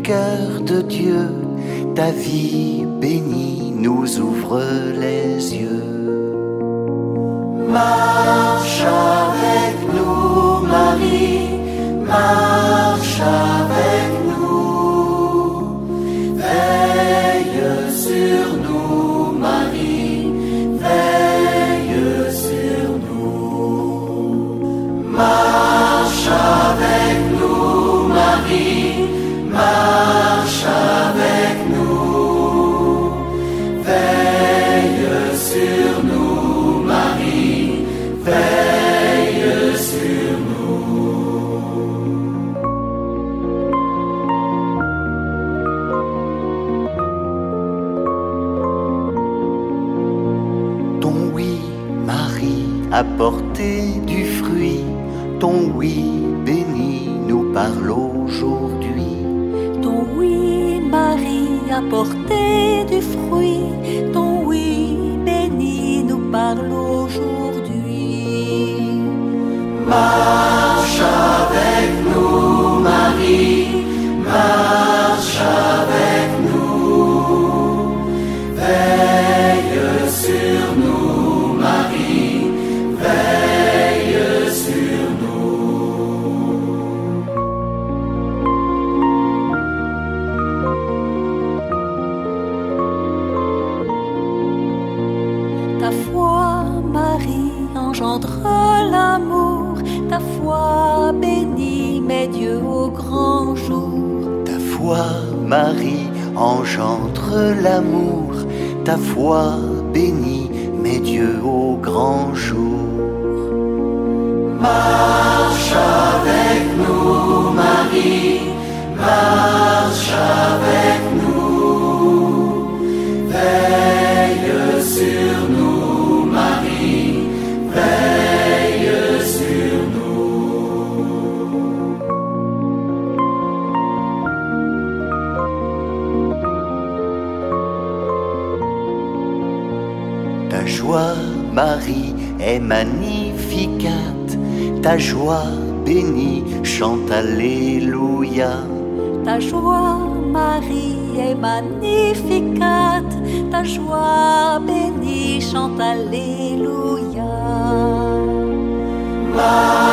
cœur de Dieu, ta vie bénie nous ouvre les yeux. Marche avec nous, Marie, marche avec nous. Veille sur nous, Marie, veille sur nous. Marche avec nous, Marie, marche avec nous. Veille sur nous, Marie, veille sur nous. Ton oui, Marie, a porté du fruit. Ton oui, béni, nous parle aujourd'hui. Ton oui, Marie, a porté du fruit. Ton oui, béni, nous parle aujourd'hui. Marche avec nous, Marie, marche avec nous. Veille sur nous, Marie, veille sur nous. Ta foi, Marie, engendre l'amour. Ta foi bénie met Dieu au grand jour. Ta foi, Marie, engendre l'amour. Ta foi bénie met Dieu au grand jour. Marche avec nous, Marie, marche avec nous. Veille sur nous, Marie, veille sur nous. Ta joie, Marie, est magnificat. Ta joie bénie chante Alléluia. Ta joie, Marie, est magnificat. Ta joie bénie chante Alléluia.